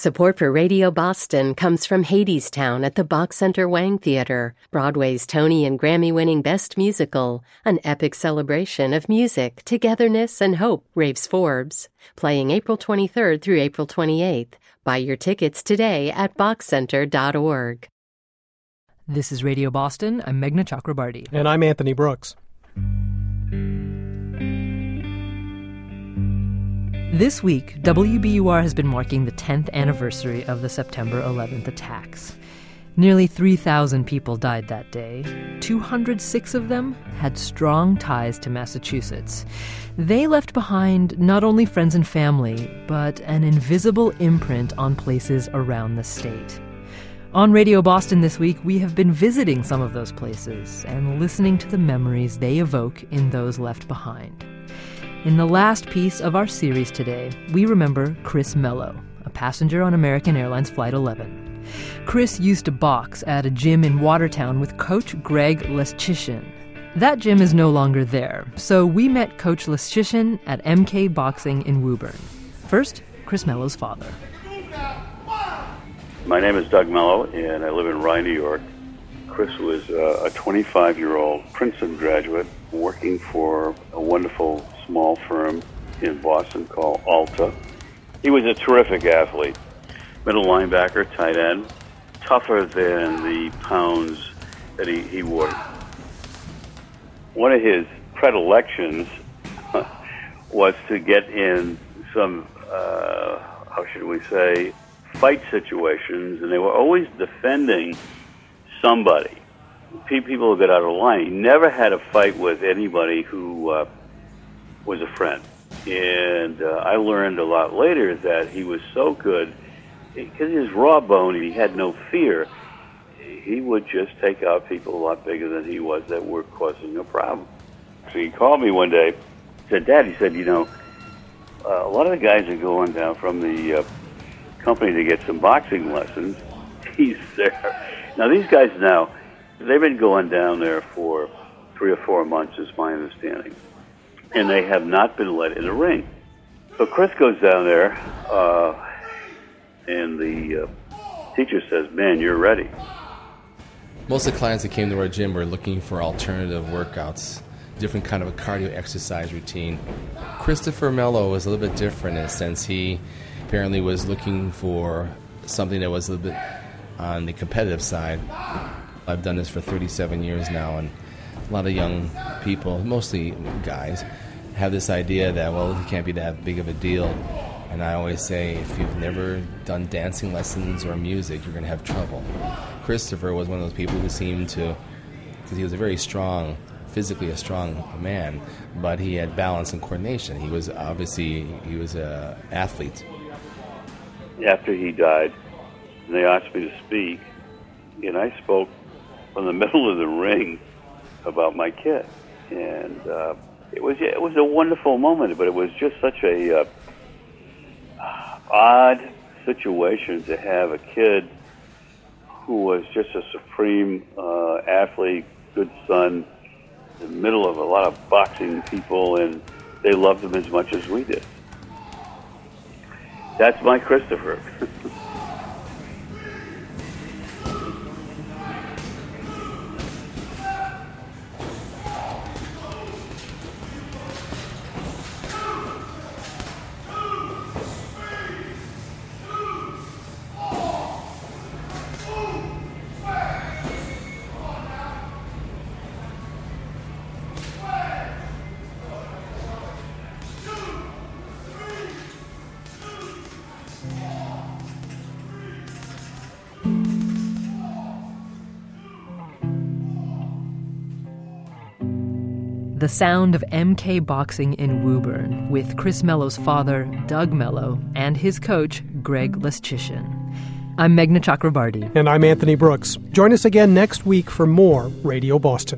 Support for Radio Boston comes from Hadestown at the Bach Center Wang Theater, Broadway's Tony and Grammy-winning Best Musical, an epic celebration of music, togetherness, and hope, raves Forbes. Playing April 23rd through April 28th. Buy your tickets today at bachcenter.org. This is Radio Boston. I'm Meghna Chakrabarty. And I'm Anthony Brooks. This week, WBUR has been marking the 10th anniversary of the September 11th attacks. Nearly 3,000 people died that day. 206 of them had strong ties to Massachusetts. They left behind not only friends and family, but an invisible imprint on places around the state. On Radio Boston this week, we have been visiting some of those places and listening to the memories they evoke in those left behind. In the last piece of our series today, we remember Chris Mello, a passenger on American Airlines Flight 11. Chris used to box at a gym in Watertown with Coach Greg Leschyshyn. That gym is no longer there, so we met Coach Leschyshyn at MK Boxing in Woburn. First, Chris Mello's father. My name is Doug Mello, and I live in Rye, New York. Chris was a 25-year-old Princeton graduate working for a wonderful small firm in Boston called Alta. He was a terrific athlete, middle linebacker, tight end, tougher than the pounds that he wore. One of his predilections was to get in some, how should we say, fight situations, and they were always defending somebody. People would get out of line. He never had a fight with anybody who was a friend. And I learned a lot later that he was so good, because he was raw boned and he had no fear, he would just take out people a lot bigger than he was that were causing a problem. So he called me one day, said, Dad, he said, a lot of the guys are going down from the company to get some boxing lessons. He's there. Now, these guys now, they've been going down there for 3 or 4 months, is my understanding. And they have not been let in the ring. So Chris goes down there, and the teacher says, man, you're ready. Most of the clients that came to our gym were looking for alternative workouts, different kind of a cardio exercise routine. Christopher Mello was a little bit different in a sense. He apparently was looking for something that was a little bit on the competitive side. I've done this for 37 years now, and a lot of young people, mostly guys, have this idea that, well, it can't be that big of a deal. And I always say, if you've never done dancing lessons or music, you're going to have trouble. Christopher was one of those people who seemed to, because he was a very strong, physically a strong man, but he had balance and coordination. He was an athlete. After he died, they asked me to speak, and I spoke from the middle of the ring about my kid. And it was a wonderful moment, but it was just such a odd situation to have a kid who was just a supreme athlete, good son, in the middle of a lot of boxing people, and they loved him as much as we did. That's my Christopher. The sound of MK Boxing in Woburn with Chris Mello's father, Doug Mello, and his coach, Greg Leschyshyn. I'm Meghna Chakrabarty. And I'm Anthony Brooks. Join us again next week for more Radio Boston.